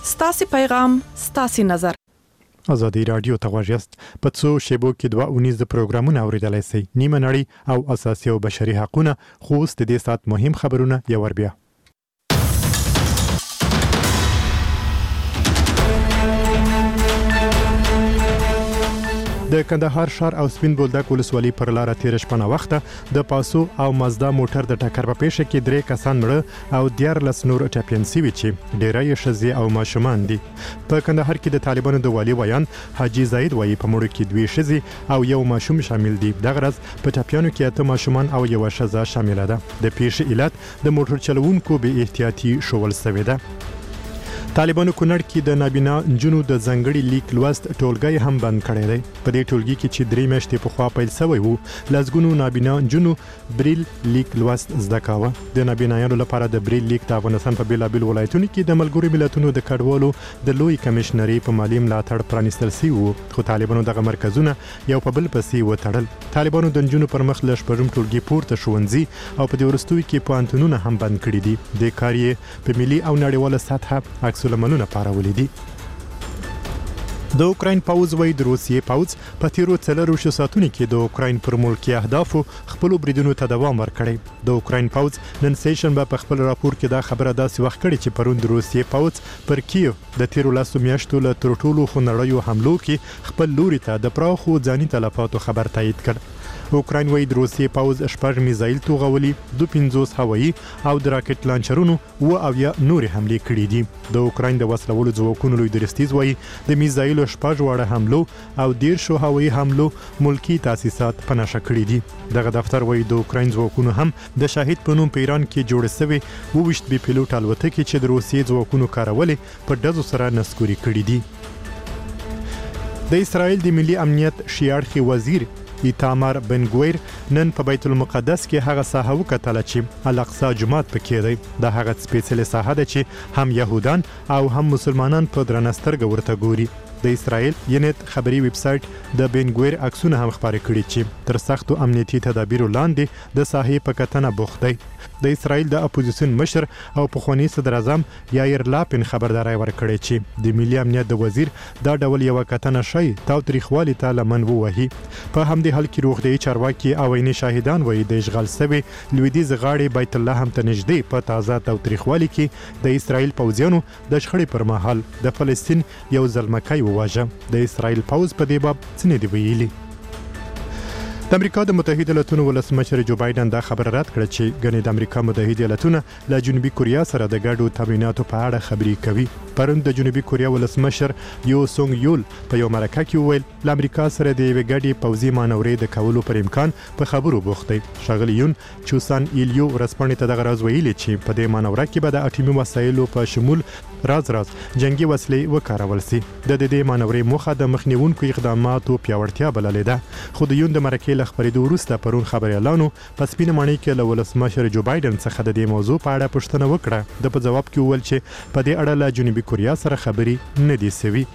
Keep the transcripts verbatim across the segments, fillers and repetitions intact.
ستاسي پیغام ستاسي نظر. ازادي رادیو ته غواړئ په څو شیبو کې دوه اونیز د پروګرامونو اوریدلای شئ. نیمه نړۍ او اساسي او بشري حقوقونه خو ست دې سات مهم خبرونه یو ور بیا. د کندهار شهر او سپین بولدک ولسوالۍ پر لار تیر شپه وخته د پاسو او مازدا موټر د ټکر په پیښه کې درې کسان مړه او دیار لس نور ټاپین سوي چې ډیری شزي او ماشومان دي. په کندهار کې د طالبانو د والی ویان حاجی زاید وایي په مړو کې دوی شزي او یو ماشوم شامل دي. دغه ورځ په ټاپیانو کې اته ماشومان او یو شزا شامل ده. د پیښې علت د موټر چلوونکو به احتیاطي شول سوي ده. طالبانو کونړ کې د نابینا جنونو د ځنګړي لیک لوست ټولګي هم بند کړی دی. په دې ټولګي کې چې درې میاشتې په خوا پیل شوی وو لزګونو نابینا جنونو بریل لیک لوست زده کاوه. د نابینایانو لپاره د بریل لیک د افغانستان په بیلابل ولایتونو کې د ملګرو ملتونو د کډوالو د لوی کمشنري په مالی ملاتړ پرانیستل شوی وو، خو طالبانو دغه مرکزونه یو په بل پسې وتړل. طالبانو د جنونو پر مخ له شپږم ټولګي پورته ښوونځي او په دې وروستیو کې پوهنتونونه هم بند کړي دي. د کار یې په ملي او نړیواله سطحه عکس العملونه پارولې دي. د اوکراین پاوز وای د روسیې پاوز په تیرو څلورو ساعتونو کې د اوکراین پر ملکی اهدافو خپل بریدونو ته دوام ورکړی. د اوکراین پاوز نن سیشنبه په خپل راپور کې دا خبره داسې وخت کړي چې پرون د روسیې پاوز پر کیو د تیرو لاسو میاشتو له تر ټولو خنړیو حملو کې خپل لوري ته د پراخو ځاني تلفاتو خبر تایید کړ. اوکراین وای د روسیې پاوز شپږ میزایل توغولي، دو پنځوس هوایي او د راکټ لانچرونو و او یا نور حمله کړې دي. د اوکراین د وسلوالو ځواکونو لوی درستیز وای د میزایل شپږ وړه حملو او ډیر شو هوایي حملو ملکی تاسیسات پناشه کړې دي. دغه دفتر وای د اوکراین ځواکونو هم د شاهد په نوم په ایران کې جوړ شوی وویشت بي پیلوټ الوتکې چې د روسیې ځواکونو کارولې په ډزو سره نسکوري کړې دي. د اسرائیل د ملي امنیت شیاړخي وزیر ایتامار بن ګویر نن په بیت المقدس کې هغه ساحه وکتله چې الاقصی جومات پکې دی. د هغه سپیڅلې ساحه ده چې هم يهودان او هم مسلمانان په درنسترګ ورته ګوري. د اسرائیل ینت خبري ویب سټ د بن ګویر عکسونه هم خبرې کړي چې تر سختو امنیتي تدابیرو لاندې د ساحې په کتنه بوخت دی. د اسرائیل د اپوزیشن مشر او پخوانی صدر اعظم یایر لاپین خبرداري ورکړي چې د ملي امنیت د وزیر دا ډول یو کتنه شي تاو تاریخوالي ته لمن ووهي. په همدې حال کې روغتي چارواکي او عیني شاهدان وایي د اشغال سوي لویدیز غاړي بیت الله هم ته نږدې په تازه تاو تاریخوالي کې د اسرائیل پوځیانو د شخړې پر مهال د فلسطین یو ځلمکای وواژه. د اسرائیل پوځ په دې باب څه نه دی ویلي. د امریکا د متحده ایالاتونو ولسمشر جو بایدن دا خبر رد کړ چې ګنې د امریکا متحده ایالاتونه له جنوبي کوریا سره د ګډو تمریناتو په اړه خبرې کوي. پرون د جنوبي کوریا ولسمشر یو سونګ یول په یو مرکه کې وویل له امریکا سره د یوې ګډې پوځي مانورې د کولو پر امکان په خبرو بوخت دی. ښاغلی یون چوسان ایلیو ورسپانې ته دغه راز ویلي چې په دې مانوره کې به د اټومي وسایلو په شمول راز راز جنگي وسلې وکارول شي. د دې مانورې موخه د مخنیوونکو اقداماتو پیاوړتیا بللې ده. خو د یون د مرکې له خبرېدو وروسته پرون خبريالانو په سپینه ماڼۍ کې له ولسمشر جو بایدن څخه د دې موضوع په اړه پوښتنه وکړه. د په جواب کې وویل چې په دې اړه له جنوبي کوریا سره خبرې نه دي سوي.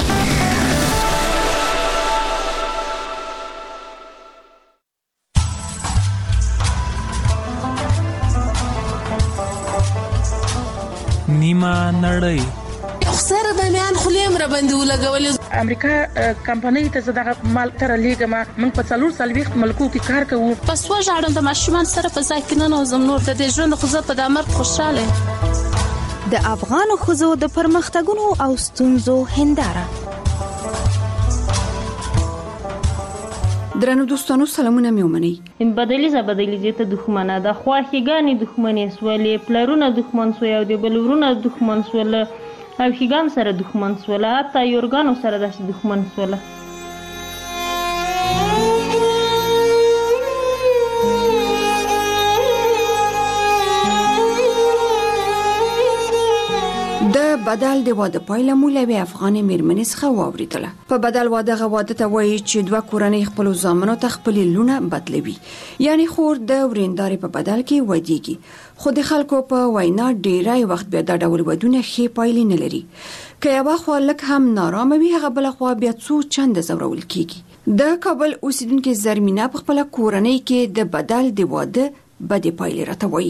نیمه نړۍ خسر د میان خلیم را باندې ولګول. امریکا کمپنۍ ته زده مال تر لیګما من په څلور سالويخت ملکو کې کار کوو. پس وژاړم د ماشومان سره په ځای کې نه نوزم نور د دې ژوند خو زه په دامر خوشاله. د افغان خزو د پرمختګونو او ستونزو هنداره. درنو دوستانو سلامونه مې ومنئ. این بدلیزه بدلیزه ته دښمنه ده، خواښیګانې دښمنې سولې، پلرونه دښمن سوی او د بلورونه دښمن سوله او ښیګان سره دښمن سوله، حتی یورګانو سره داسې دښمن سوله. د بدل د واده پایله مولوي افغان میرمنې څخه واوریدله. په بدل واده غواده ته وایي چې دوه کورنۍ خپل زامنو ته خپل لونه بدلوي، یعنی خور د ورینداري په بدل کې ودیږي. خو د خلکو په وینا ډیری وخت بیا د ډول ودونه ښې پایلې نه لري. که یو خوا لک هم نارامه وي، هغه بل خوا بیا څو چند زورول کیږي. د کابل اوسیدونکو زرمینه په خپل کورنۍ کې د بدل د واده بدې پایلې راته وایي.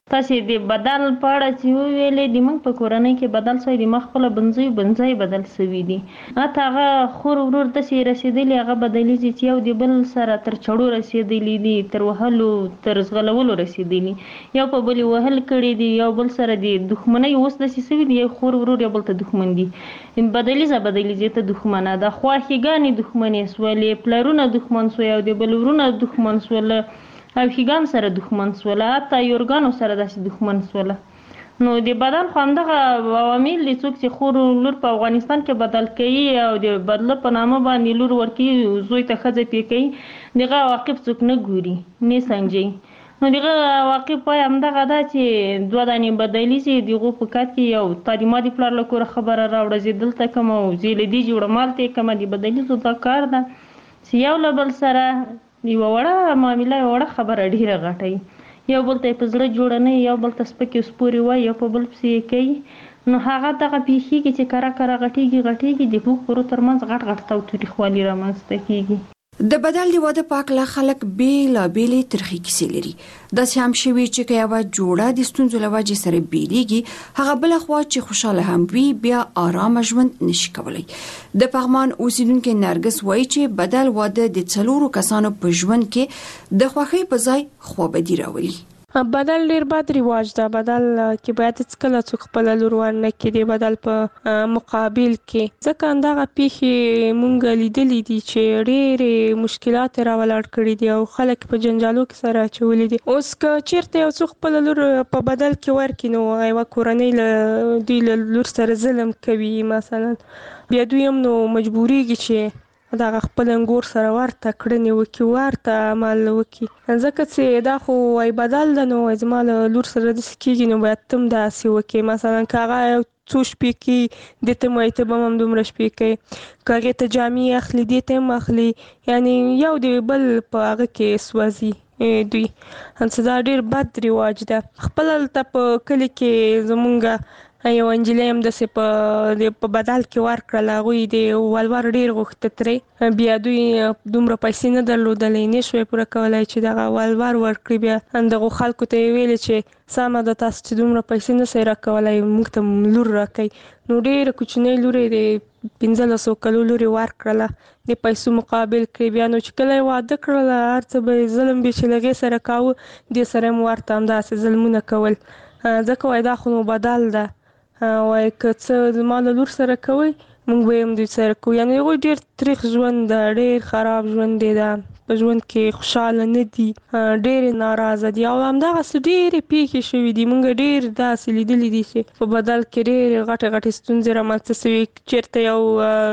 تاسې د بدل په اړه چې وویلې د موږ په کورنۍ کې بدل سوی د ما خپله بنځوي بنځای بدل سوي دي. حتی هغه خور ورور داسې رسېدلي هغه بدلیږي چې یو د بل سره تر چړو رسېدلي دي، تر وهلو تر ځغلولو رسېدلي، یو په بل وهل کړي دي، یو بل سره د دښمنۍ اوس داسې سوي دي، یو خور ورور یو بل ته دښمن دي. بدلیزه بدلیزې ته دښمنه ده، خواښېګانې دښمنې سولې، پلرونه دښمن سوی او د بل ورونه دښمن سوله او ښېګام سره دښمن سوله، حتی یورګانو سره داسې دښمن سوله. نو د بدل خو همدغه عوامل دي، څوک چې خور لور په افغانستان کې بدل کوي او د بدله په نامه باندې لور ورکوي، زوی ته ښځه پې کوي، دغه عواقب څوک نه ګوري نه سنجوي. نو دغه عواقب پای همدغه ده چې دوه دانې بدلي سي د هغو په کار کې یو تا د ما د پلار له کوره خبره راوړه، زه دلته کوم او زه له دې جوړه مالته کومه، د بدلیزو دا کار ده چې یو له بل سره یوه وړه معامله یوه وړه خبره ډېره غټوي، یو بل ته یې په زړه جوړه نه وي، یو بل ته سپکې سپورې وایي، یو په بل پسې یې کوي. نو هغه دغه پېښېږي چې کره کره غټېږي غټېږي د دوو خورو ترمنځ غټ غټ تاوتریخوالي رامنځته کېږي. د بدل د واده په اړه خلک بېلابېلې ترخې کیسې لري. داسې هم شوي چې که یوه جوړه د ستونزو له وجې سره بېلېږي، هغه بله خوا چې خوشحاله هم وي بیا آرامه ژوند نشي کولی. د پغمان اوسیدونکې نرګس وایي چې بدل واده د څلورو کسانو په ژوند کې د خوښۍ په ځای خوابدي راولي. بدل ډیر بد رواج ده. بدل کې باید هیڅکله څوک خپله لور ونه کړي بدل په مقابل کې، ځکه همدغه پیښې مونږ لیدلي دي چې ډېرې مشکلات یې راولاړ کړي دي او خلک په جنجالو کې سره اچولي دي. اوس که چېرته یو څوک خپله لور په بدل کې ورکړي، نو یوه کورنۍ له دوی له لور سره ظلم کوي مثلا، بیا دوی هم نو مجبورېږي چې دغه خپل انګور سره ورته کړنې وکړي، ورته عمل وکړي، ځکه چې دا خو وایي بدل ده، نو وایي زما له لور سره داسې کېږي نو باید ته هم داسې وکړي. مثلا که هغه یو څو شپې کوي، دې ته هم وایي ته به هم همدومره شپې کوي، که هغې ته جامې اخلي دې ته هم اخلي، یعنې یو د بل په هغه کې سوځي دوی. همڅه دا ډېر بد رواج ده. خپله هلته په کلي کې زمونږ یو انجلۍ هم داسې په په بدل کې ورکړله، هغوی د ولور ډېر غوښته ترې، بیا دوی دومره پیسې نه درلودلې، نه شوی پوره کولی چې دغه ولور ورکړي. بیا دغو خلکو ته یې ویلې چې سمه ده تاسو چې دومره پیسې نه سئ راکولی، موږ ته لور راکوئ. نو ډېره کوچنۍ لور یې د پنځلسو کلو لور یې ورکړله د پیسو مقابل کې. بیا نو چې کله یې واده کړله، هر څه به یې ظلم بې چې له هغې سره کاوه، دې سره هم ورته همداسې ظلمونه کول، ځکه وایي دا خو نو بدل ده، وایي که څه زما له لور سره کوئ موږ به یې هم دوی سره کوو. یعنې هغوی ډېر تریخ ژوند ده، ډېر خراب ژوند دی، ده په ژوند کې خوشحاله نه دي، ډېرې ناراضه دي. او همدغسې ډېرې پیښې شوي دي، موږ ډېر داسې لیدلي دي چې په بدل کې ډېرې غټې غټې ستونزې رامنځته سوي. چېرته یو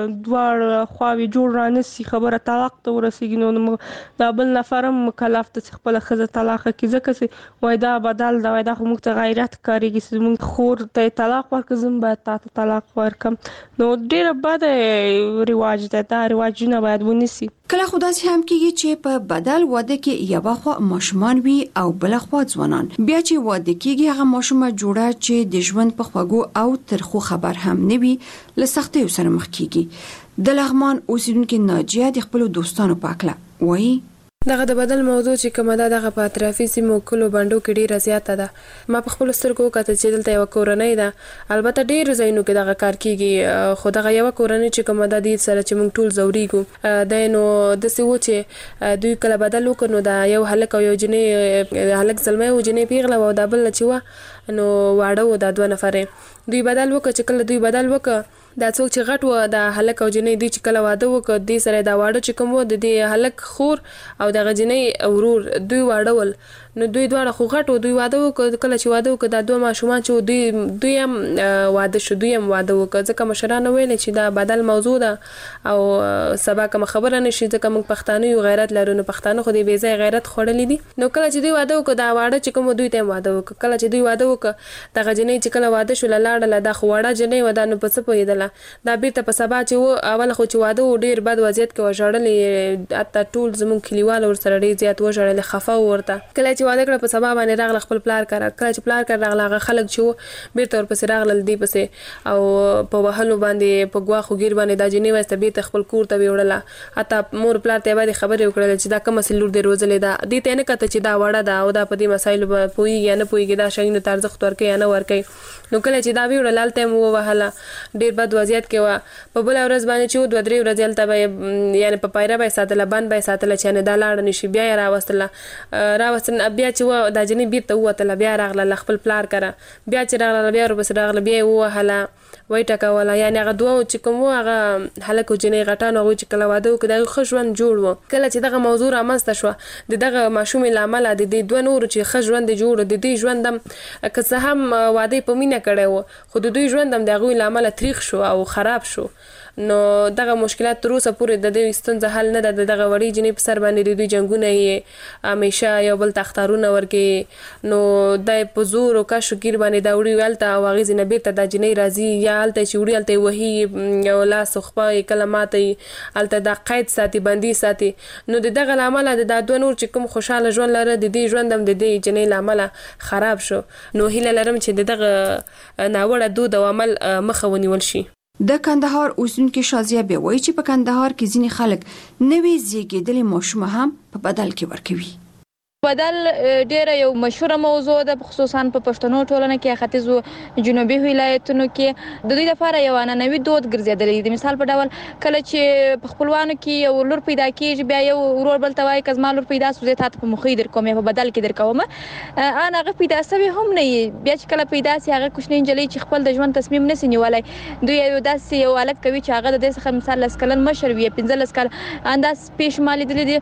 دواړه خواوې جوړ رانسي، خبره طلاق ته ورسېږي، نو دا بل نفر هم مکلف ده چې خپله ښځه طلاقه کړي، ځکه چې وایي دا بدل ده، وایي دا خو موږ ته غیرت ښکارېږي چې زموږ خور ته یې طلاق ورکړه، زه هم باید تا ته طلاق ورکړم. نو ډېره بده رواج ده، دا رواجونه باید ونیسي. کله خو داسې هم کېږي چې په بدل واده کې یوه خوا ماشومان وي او بله خوا ځوانان. بیا چې واده کېږي، هغه ماشومه جوړه چې د ژوند په خوږو او ترخو خبر هم نه وي، له سختیو سره مخ کېږي. د لغمان اوسیدونکې ناجیه د خپلو دوستانو په هکله وایي دغه د بدل موضوع چې کومه ده، دغه په اطرافي سیمو کلو بنډو کې ډیره زیاته ده. ما په خپلو سترګو وکتل چې دلته یوه کورنۍ ده، البته ډېرو ځایونو کې دغه کار کېږي، خو دغه یوه کورنۍ چې کومه ده، دې سره چې موږ ټول ځورېږو، دی نو داسې و چې دوی کله بدل وکړ، نو دا یو هلک او یو جنۍ، هلک زلمی و، جنۍ پیغله وه، او دا بله چې وه نو واړه و، دا دوه نفرې دوی بدل وکړه. چې کله دوی بدل وکړه، دا څوک چې غټ و، دا هلک او جنۍ، دوی چې کله واده وکړ، دې سره دا واړه چې کوم و، د دې هلک خور او دغه جنۍ ورور، دوی واړه ول، نو دوی دواړه خو غټ و، دوی واده وکړ. کله چې واده وکړ، دا دوه ماشومان چې دوی دوی هم واده شو، دوی هم واده وکړ، ځکه مشرانو ویل چې دا بدل موضوع ده او سبا کومه خبره نشي، ځکه موږ پښتانه یو غیرت لرو، نو پښتانه خو دې بې ځایه غیرت خوړلی دي. نو کله چې دوی واده وکړ، دا واړه چې کوم دوی ته هم واده وکړ. کله چې دوی واده وکړ، دغه جنۍ چې کله واده شوله لاړله، دا خو وړه جنۍ وه، دا نو په څه پوهېدله، دا بېرته په سبا چې و، اوله خو چې واده و ډېر بد وضعیت کې وه، ژړلې، حتی ټول زموږ کلیوال ورسره ډېر زیات وژړلې، خفه و ورته. کله چې واده کړ په سبا باندې راغله خپل پلار کار کړ چې پلار کار راغله هغه خلک چې بیرته ورپسې راغله دی پسې او په وهلو باندې په ګواخو ګیر باندې دا جنې واسطه بیت خپل کور ته وړله حتی مور پلار ته باندې خبرې وکړل چې دا کوم سلور دی روزلې دا دې ته نه کته چې دا وړه دا او دا په دې مسایلو په پوي یا نه پويږي دا شاینه ترځخت ورکې یا نه ورکې نو کله چې دا ویړه لالته مو وهله ډیر بد وضعیت کې و په بل ورځ باندې چې دوه درې ورځې تل یعنی په پایره به ساتله باندې به ساتله چې نه دا لاړ نشي بیا راوستله راوستل بیا چې دا جنې بیرته وته بیا راغله خپل پلار کړه بیا چې راغله بیا ورپسې راغله بیا وهله وای ټکاوله یعنی هغه دوه چې کوم هغه هلکو جنې غټانو هغه چې کله واده وکړ خو ژوند جوړ و کله چې دغه موضوع رامنځته شو د دغه ماشومې لامل د دې دوه نور چې خ ژوند جوړ د دې ژوندم که څه هم واده په مینه کړي و خو د دوی ژوندم دغه لامل تاریخ شو او خراب شو نو دغه مشکلات تر اوسه پورې د دې ستونزه حل نه ده دغه وړي جنې په سر باندې د دوی جنگونه یې همیشه یو بل تختارونه ورکې نو د په زور او کا شکیر باندې دا وړي ولته او هغه زنه بیرته د جنې راځي یا الته چې وړي الته وਹੀ یو لاس خپل کلمات الته د قید ساتي بندي ساتي نو دغه لامل د دوه نور چې کوم خوشاله ژوند لره د دې ژوندم د دې جنې لامل خراب شو نو هیله لرم چې دغه ناوړه دود او عمل مخه ونیول شي د کندهار اوسونکو شازیه به وایي چې په کندهار کې ځینې خلک نوې زیږیدلې ماشوم هم په بدل کې ورکوي بدل ډیره یو مشهوره موضوع ده خصوصا په پښتنو ټولنه کې ختیځو جنوبي ولایتونو کې د دوی لپاره یو عنعنوي دود ګرځېدلی د مثال په ډول کله چې په خپلوانو کې یو لور پیدا کیږي بیا یو ورور بل ته وایي که زما لور پیدا سوزه تاسو په مخې در کوم په بدل کې در کوم ان هغه پیدا سوي هم نه بیا چې کله پیدا سي هغه کوښنې انجلۍ چې خپل د ژوند تصمیم نسي نیولای دوی یو داسې یو الګ کوي چې هغه د دې څخه مثال لسکلن مشر وي پنځلس کال انداز پیش مالي دي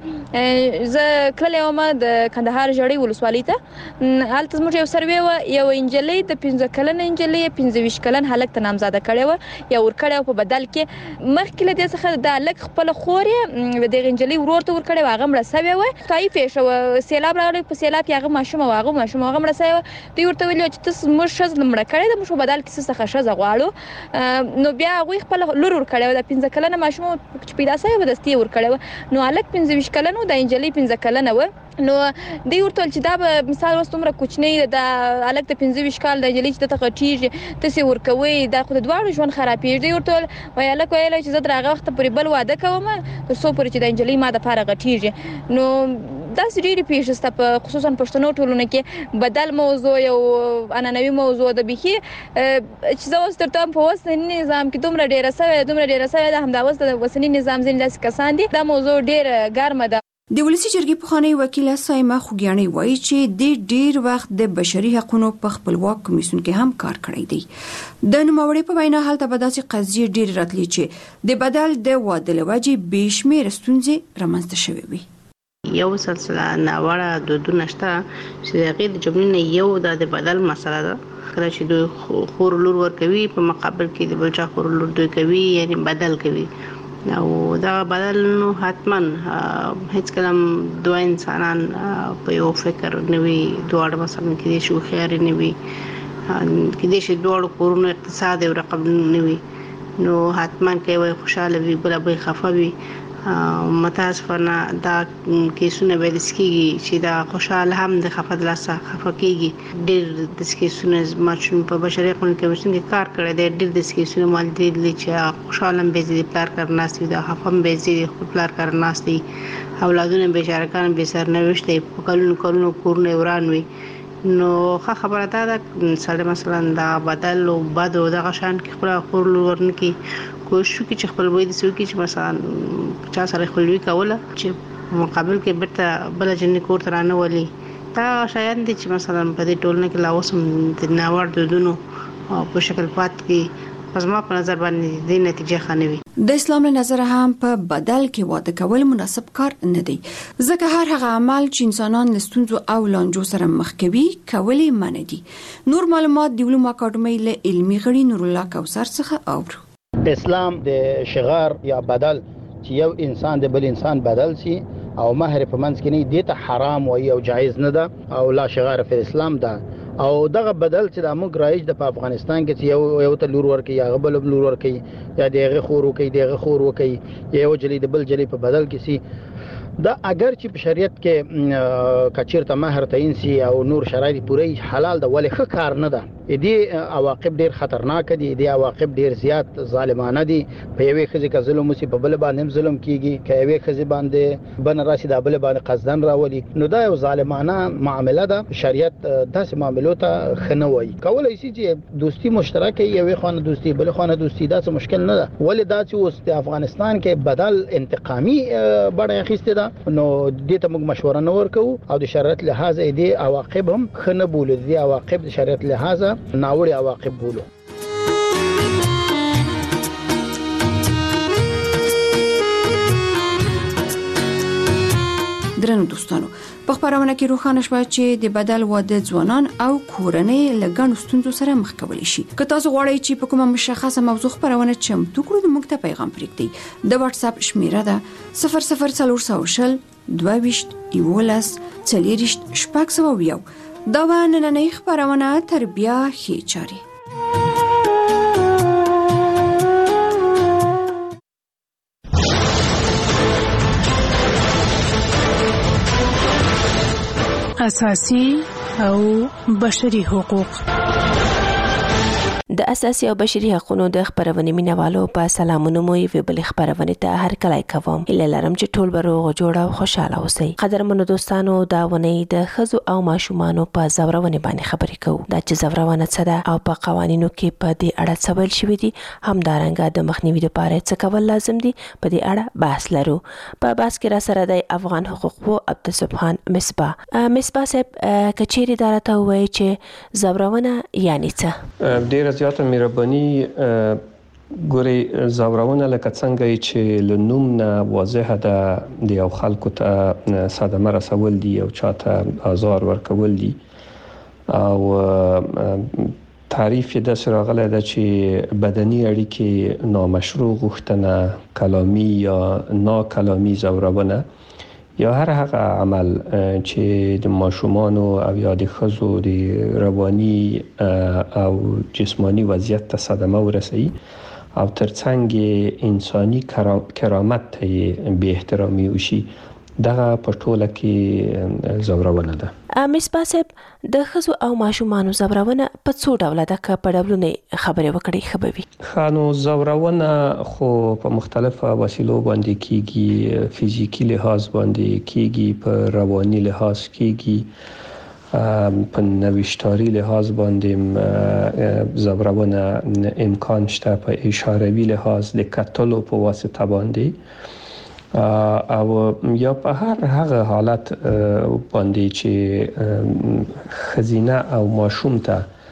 ز کله یو ما د کندهار جړې ولسوالۍ ته حالت زموږ یو سروې و یو انجلۍ د پنځه کلن انجلۍ پنځه ویشت کلن هلک ته نامزاده کړې و یا ور کړې په بدل کې مخکې له دې څخه د هلک خپل خورې د انجلۍ ورور ته ور کړې هغه مړه سوی و تای پیښه سیلاب راغلی په سیلاب کې هغه ماشوم هغه ماشوم هغه مړه سوی دوی ورته ویل چې تاسو موږ شز مړه کړې د موږ بدل کې څه شز غواړو نو بیا هغه خپل لور ور کړې د پنځه کلن ماشوم چې پیدا سوی و دستي ور کړې نو هلک پنځه ویشت کلن و د انجلۍ پنځه کلن و نو دی ورته چې دا به مثال وستومره کوچنی د الګ ته پنځه ویشت کال د جلې چې د تغټیږي تاسو ورکوي دا خو د دواړو ژوند خرابېږي دی ورته وای الګ ویل چې زه درغه وخت پرې بل واده کوم تر څو پرې چې د جلې ما د پاره غټیږي نو دا سړي پیښه په خصوصا پښتنو ټولنه کې بدل موضوع یو عنعنوي موضوع د بيخي چې زه اوس ترته په وسنی نظام کې دومره ډیره سوي دومره ډیره سوي د همداوس د وسنی نظام ځین داسې کسان دي دا موضوع ډیر ګرمه ده د ولسی جرګې پخوانی وکیل سایمه خوګیانی وایي چې د ډیر وخت د بشري حقوقو په خپلواک کمیسیون کې هم کار کړی دی د نوموړي په وینا حالت به داسې قضیې ډیر راتلی چې د بدل د واده لوجې بشمیر ستونزې رامنځته شوې وي یو سلسله ناوړه دودونه شته چې هغه د جملې یو د بدل مسله ده کله چې دوی خور لور ورکوي په مقابل کې د بل چا خور لور دوی کوي یعنی بدل کوي او دا بدل نو حتما هیڅ کلم دوه انسانان په یو فکر نوي دوه مثلا کې شو خیر نوي کې دې دوه کورونو اقتصاد او رقم نوي نو حتما کې وای خوشاله وي بل به خفه وي متاسفانه دا کیسونه به دسکیږي چې دا خوشاله هم د خفه د لاسه خفه کیږي ډېر د کیسونه ماچون په بشري قانون کمیسیون کې کار کړی دی ډېر د کیسونه مال دي چې خوشاله به دي پلار کارناستي دا خفم به دي خپل پلار کارناستي اولادونه بیچارهکان به سرنوشت په کلونو کلونو کورونه وران وي نو خبره ده دا سره مثلا دا بدل او بد او د غشان کې خپل خور لورن کې کوشش وکړي چې خپل وې د سوي کې چې مثلا چا سره خپلوي کوله چې مقابل کې بیرته بل جن کور ترانه ولي دا شاید دي چې مثلا په دې ټولنه کې لاوسم د ناوړ دودونو په شکل پات کې پزما په نظر باندې د نتیجه خانوي د اسلام له نظر هم په بدل کې واده کول مناسب کار نه دی ځکه هر هغه عمل چې انسانان له ستونزو او لانجو سره مخ کوي کولی منه دي نور معلومات د علومو اکاډمي له علمي غړي نور الله کوثر څخه اورو اسلام د شغار یا بدل چې یو انسان د بل انسان بدل سي او مہر په منځ کې نه دي ته حرام وي او جایز نه ده او لا شغار په اسلام ده او دغه بدل چې د موږ رایج د افغانستان کې چې یو یو ته لور ورکي یا غبل لور ورکي یا دغه خور ورکي دغه خور ورکي یو جلی د بل جلی په بدل کې سي دا اگر چې په شریعت کې کچیرته مہر تعین سي او نور شرایط پوره حلال ده ولې ښه کار نه ده. دې عواقب ډیر خطرناک دي، دې عواقب ډیر زیات ظالمانه دي. په یوې خزي کې ظلم وسی په بل باندې ظلم کیږي، که یوې خزي باندې بن راشي د بل باندې قصدن راولي، نو دا یو ظالمانه معامله ده. شریعت داسې معاملو ته خنوي. کولای شي چې دوستی مشترک یوې خانه دوستی بل خانه دوستی دا څه مشکل نه ده. ولې دا چې اوس د افغانستان کې بدل انتقامي بڼه اخیسته ده، نو دې ته موږ مشوره نه ورکو او د شریعت لحاظ دې عواقب هم خنه بولو. دې عواقب د شریعت لحاظ ناوړي عواقب بولو. درنو دوستانو، په خبرونه کې روښانه شوه چې د بدل واده ځوانان او کورنۍ له ګڼو ستونزو سره مخ کولی شي. که تاسو غواړئ چې په کومه مشخصه موضوع خبرونه چمتو کړو، د موږ ته پیغام پرېږدئ. د واتس اپ شمیره ده صفر صفر څلور سوه شل دوه ویشت یولس څلېرویشت شپږ سوه اویا. دا به نننۍ خبرونه تر بیا ښې چارې. اساسي او بشري حقوق. د اساسي او بشري حقوقو د خبرونې مینوالو په سلامونو مو یې بل خبرونه ته هر کله کوم. اله لرم چې ټول بروغ جوړ او خوشاله اوسئ. قدرمنو دوستانو، دا ونې د خزو او ماشومانو په زورونه باندې خبرې کوو. دا چې زورونه څه ده او په قوانینو کې په دې اړه څه ویل شوی دي، همدارنګه د مخنیوي لپاره څه کول لازم دي، په دې اړه بحث لرو. په بحث کې را سره د افغان حقوقو عبدالسبحان مصباح. مصباح صاحب، کچېری دارته وایي چې زورونه یعنی څه؟ ډیر زیاته مهرباني. ګوري زورونه لکه څنګه چې لنوم نه واضح ده، د یو خلکو ته صدمه رسول دي او چاته آزار ورکول دي، او تعریف د سراغله ده چې بدني اړیکې نامشروع غوښتنه، کلامی یا ناکلامی زورونه یا هر هغه عمل چې د ماشومان او یا د ښځو د رواني او جسمانی وضعیت ته صدمه ورسوي او ترڅنګ انساني کرامت ته بې احترامي وشي، دغه په ټوله کې زورونه ده. مصباح صاحب، د ښځو او ماشومانو زورونه په څو ډوله ده؟ که په ډولونه خبرې وکړئ ښه به وي. نو زورونه خو په مختلفو وسیلو باندې کیږي. فزیکی لحاظ باندې کیږي، په رواني لحاظ کیږي، په نوښتاري لحاظ باندې زورونه امکان شته، په اشاروي لحاظ د کتلو په واسطه باندې، او یا په هر هغه حالت باندې چې خزینه او ماشوم ته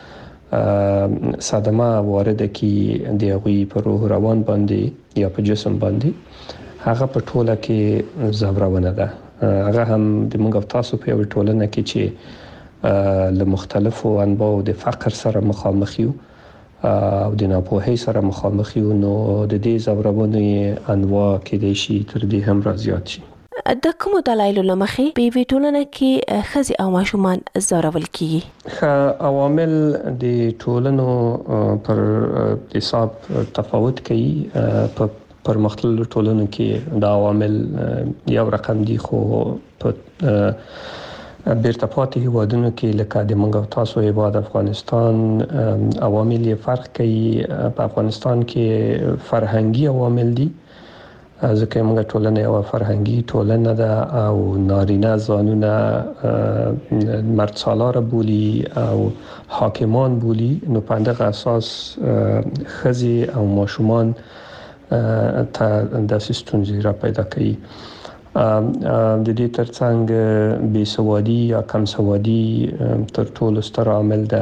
صدمه وارد کی د هغوی په روح روان باندې یا په جسم باندې، هغه په ټوله کې زورونه ده. هغه هم د موږ تاسو په یو ټولنه کې چې له مختلفو انواع د فقر سره مخامخ یو او د ناپوهۍ سره مخامخ یو، نو د دې زورونو انواع کېدای شي تر دې هم زیات شي. د کومو دلایلو له مخې په یوې ټولنه کې ښځې او ماشومان زورول کیږي؟ عوامل د ټولنو پر حساب تفاوت کوي. په پرمختللو ټولنو کې دا عوامل یو رقم دي، خو په بیرته پاتې هیوادونو کې لکه د موږ تاسو هیواد افغانستان عوامل یې فرق کوي. په افغانستان کې فرهنګي عوامل دي، ځکه موږ ټولنه یو فرهنګي ټولنه ده او نارینه ځانونه مرد سالار بولی او حاکمان بولی، نو په دغه اساس ښځې او ماشومان ته داسې ستونزې را پیدا کوي. د دې ترڅنګ بې سوادي یا کم سوادي تر ټولو ستر عامل ده.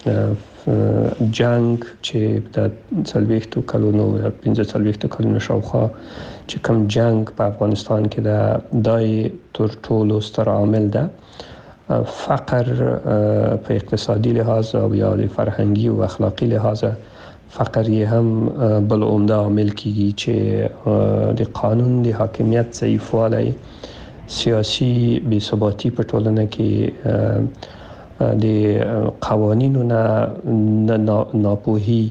جنگ چې د څلوېښتو کلونو یا پنځه څلوېښتو کلونو شاوخوا چې کوم جنگ په افغانستان کې ده، دا تر ټولو ستر عامل ده. فقر په اقتصادي لحاظ او یا د فرهنګي او اخلاقي لحاظ فقر یې هم بل عمده عامل کیږي چې د قانون د حاکمیت ضعیفوالی، سیاسي بې ثباتي په ټولنه کې، د قوانینو نه ناپوهي،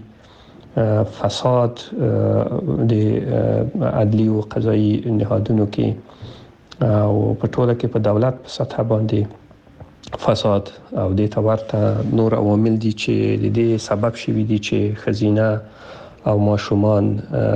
فساد د عدلي او قضایي نهادونو کې، او په ټوله کې په دولت په سطح باندې فساد او د تورته نور عوامل دي چې د دې سبب شوي دي چې خزینه او ماشومان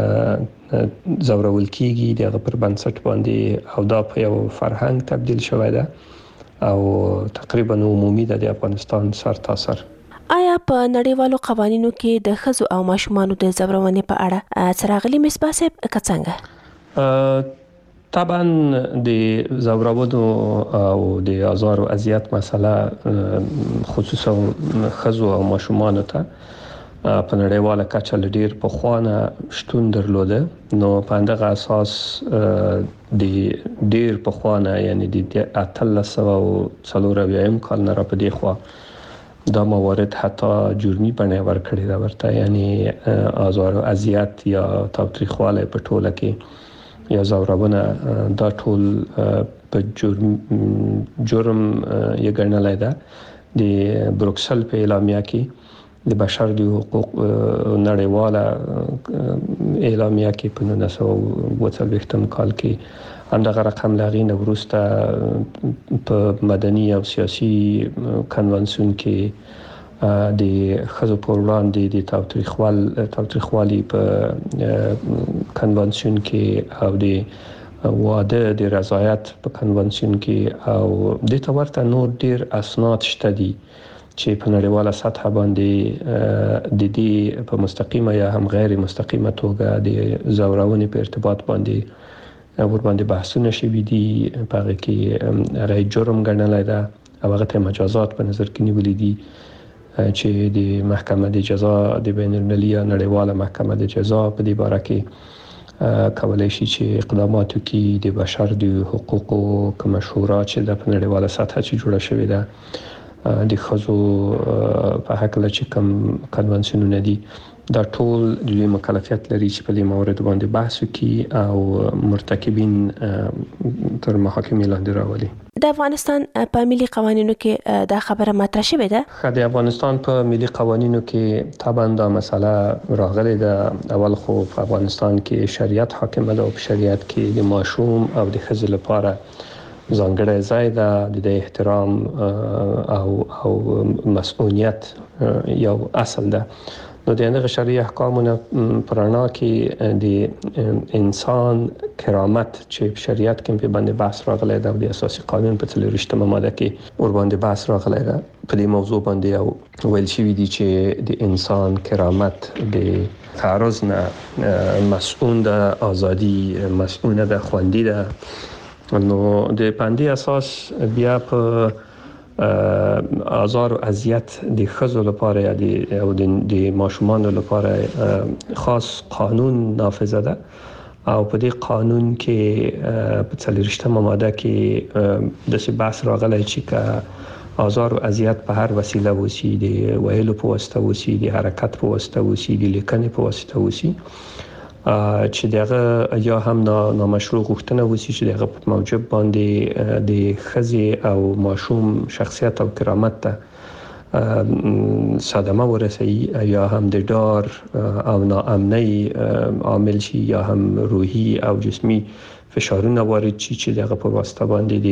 زورول کیږي دغه پر بنسټ باندې او دا په یو فرهنګ تبدیل شوی ده او تقریبا عمومي ده د افغانستان سر تاسر. آیا په نړیوالو قوانینو کې د ښځو او ماشومانو د زورونې په اړه څراغلي مصباح صاحب که څنګه؟ طبعا د زورونو او د آزار او اذیت مسله خصوصا ښځو او ماشومانو ته په نړیواله کچه لډیر په خوانه شتون درلوده. نو په دغه اساس د ډیر په خوانه یعنی د اتلس او څلور اویایم کال نه را پدې خوا دا موارد حتی جرمی بڼه ورکړی دا ورته یعنی آزار او اذیت یا تاوتریخواله په ټوله کې یا زورونه دا ټول په جرم جرم یې ګڼلای ده. د بروکسل په اعلامیه کې د بشر د حقوق نړیواله اعلامیه کې په نولس سوه اوه څلوېښتم کال کې همدغه رقم له هغې نه وروسته په مدني او سیاسي کنوانسیون کې د ښځو پر وړاندې د تاوتریخوال تاوتریخوالي په کنوانسیون کې او د واده د رضایت په کنوانسیون کې او د تورته نور ډیر اسناد شته دي چې په نړیواله سطح باندې د دې په مستقیمه یا هم غیر مستقیمه توګه د زورونې په ارتباط باندې ور باندې بحثونه شوي دي. په هغه کې هغه جرم ګڼلی ده او هغه ته مجازات په نظر کې نیولي دي چې د محکمه د جزا د بین المللي یا نړیواله محکمه د جزا په دې باره کې کولای شي چې اقدامات وکړي. د بشر د حقوقو کومه شورا چې د په نړیواله سطح چې جوړه شوې ده د ښځو په هکله چې کوم کنوانسیونونه دي دا ټول د مکلفیت لري چې په دې موارد باندې بحث وکړي او مرتکبین تر محاکمې لاندې راولي. د افغانستان په ملي قوانینو کې دا خبره مطرح شوې ده؟ د افغانستان په ملي قوانینو کې طبعا دا مسله راغلې ده. اول خو په افغانستان کې شریعت حاکمه ده او په شریعت کې د ماشوم او د ښځې لپاره ځانګړی ځای ده. د احترام او او مسؤلیت یو اصل ده. نو د هغه شرعي احکامونو په رڼا کې د انسان کرامت چې په شریعت کې په باندې بحث راغلی ده او د اساسي قانون په څلورویشتمه ماده کې ور باندې بحث راغلی ده په دې موضوع باندې او ویل شوي دي چې د انسان کرامت د تعرض نه مسؤول ده، ازادي مسؤول ده، خوندي ده. نو د پاندې اساس بیا په آزار او اذیت د ښځو لپاره یا د او د ماشومان لپاره خاص قانون نافذ ده او په دې قانون کې په څلورویشتمه ماده کې د څه بحث راغلی چې که آزار او اذیت په هر وسیله وسی، د ویلو په واسطه وسی، د حرکت په واسطه وسی، د لیکنې په واسطه وسی، چې دغه یا هم نامشروع غوښتنه وسی چې دغه په موجب باندې د ښځې او ماشوم شخصیت او کرامت ته صدمه ورسوي یا هم د ډار او ناامنۍ عامل شي یا هم روحي او جسمي فشارونه وارد شي چې دغه په واسطه باندې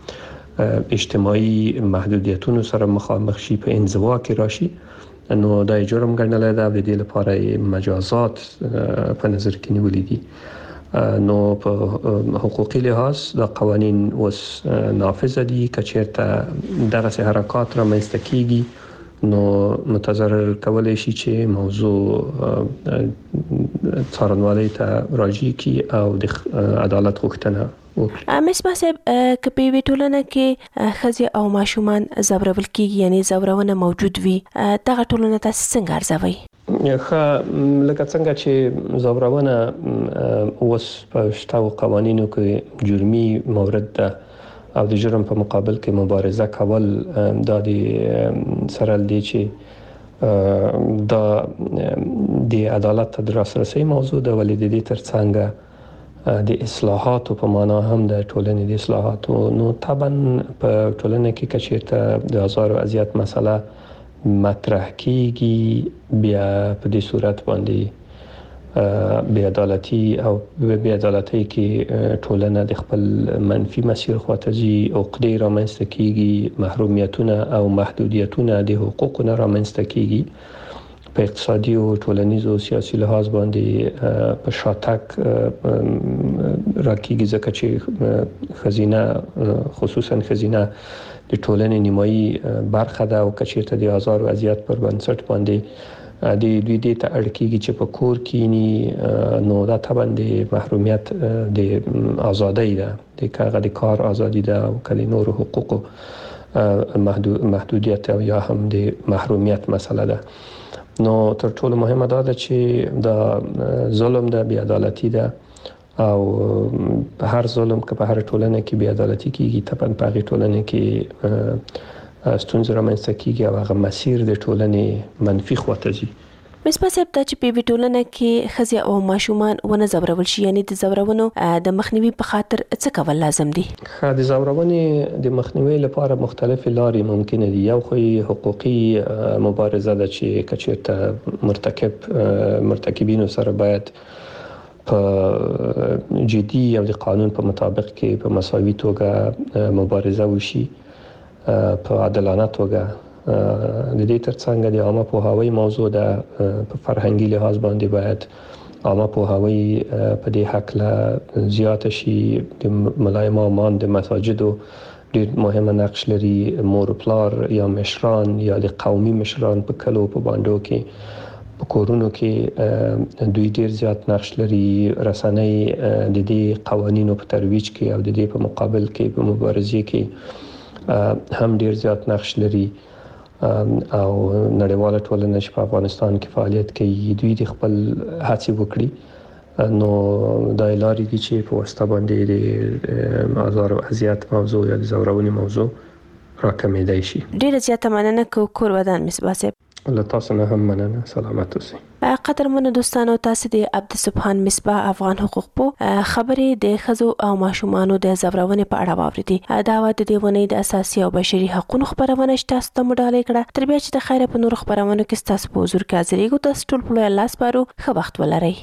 د اجتماعي محدودیتونو سره مخامخ شي، په انزوا کې راشي. نو دا جرم ګڼل ده او د دې لپاره مجازات په نظر کې نیولې دي. نو په حقوقي لحاظ دا قوانين اوس نافذ دي. کچېرته دغه سه حرکات را مېسته کیږي نو متضرر کولای شي چې موضوع څارنوالۍ ته راجع کی او د عدالت غوښتنه مصباح صاحب، که په یوې ټولنه کې ښځې او ماشومان زورول کیږي یعنی زورونه موجود وي، دغه ټولنه تاسو څنګه ارزوئ؟ ښه، لکه څنګه چې زورونه اوس په شته قوانینو کې جرمي مورد ده او د جرم په مقابل کې مبارزه کول دا د سره دی چې دا د عدالت ته لاسرسي موضوع ده، ولې د دې ترڅنګ د اصلاحاتو په معنا هم د ټولنې د اصلاحاتو. نو طبعا په ټولنه کې کچېرته د آزار او اذیت مسله مطرح کیږي، بیا په دې صورت باندې بې عدالتي او بې عدالتي کې ټولنه د خپل منفي مسیر خواته ځي، عقدې رامنځته کیږي، محرومیتونه او محدودیتونه د حقوقو نه رامنځته کیږي. په اقتصادي او ټولنیزو سیاسي لحاظ باندې په شاتګ راکېږي، ځکه چې خزینه خصوصا خزینه د ټولنې نیمایي برخه ده او کچېرته د آزار وضعیت پر بنسټ باندې د دوی د ته اړ کېږي چې په کور کېني، نو دا طبعا د محرومیت د ازادۍ ده، د کاغه د کار ازادي ده او کله نور حقوقو محدودیت او یا هم د محرومیت مسله ده. نو تر ټولو مهمه دا ده چې دا ظلم ده، بې عدالتي ده او هر ظلم که په هر ټولنه کې بې عدالتي کیږي طبعا په هغه ټولنه کې ستونزې رامنځته کیږي او هغه مسیر د ټولنې منفي خواته ځي. مصباح صاحب، دا چې په یوې ټولنه کې ښځې او ماشومان ونه ځورول شي، یعنې د ځورونو د مخنیوي په خاطر څه کول لازم دي؟ د ځورونې د مخنیوي لپاره مختلفې لارې ممکنه دي. یو خو حقوقي مبارزه ده چې کچېرته مرتکب مرتکبینو سره باید په جدي او د قانون په مطابق کې په مساوي توګه مبارزه وشي، په عادلانه توګه. د دې ترڅنګ د عامه پوهاوی موضوع ده، په فرهنګي لحاظ باندې باید عامه پوهاوی په دې حق لا زیات شي. د ملای امامان د مساجدو ډېر مهمه نقش لري، مور پلار یا مشران یا د قومي مشران په کلو په باندو کې په کورونو کې دوی ډېر زیات نقش لري. رسنۍ د دې قوانینو په ترویج کې او د دې په مقابل کې په مبارزې کې هم ډېر زیات نقش لري. او نړیواله ټولنه چې په افغانستان کې فعالیت کوي دوی د خپل هڅې وکړي، نو دا لارې دي چې په واسطه باندې د آزار او اذیت موضوع یا د ځورونې موضوع راکمېدای شي. ډېره زیاته مننه کور ودان مصباح صاحب. له تاسو نه هم مننه. سلامت اوسئ. قدرمنو دوستانو، تاسو د عبدالسبحان مصباح افغان حقوق پو خبرې د ښځو او ماشومانو د ځورونې په اړه واوریدي. دا و د دې ونې د اساسي او بشري حقوقو خبرونه چې تاسو ته مډالې کړه. تر بیا چې د خیره په نور خبرونو کې تاسو په حضور کې حاضرېږو. تاسو ټول په الله سپارو. ښه وخت ولرئ.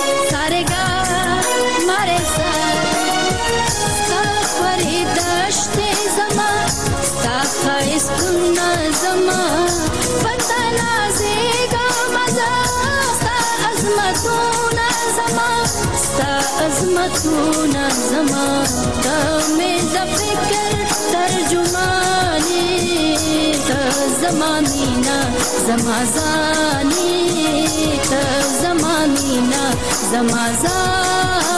Dashti نعمتونه زما ته مې د فکر ترجمانې ته زما مینا زما ځانې ته زما مینا زما ځانې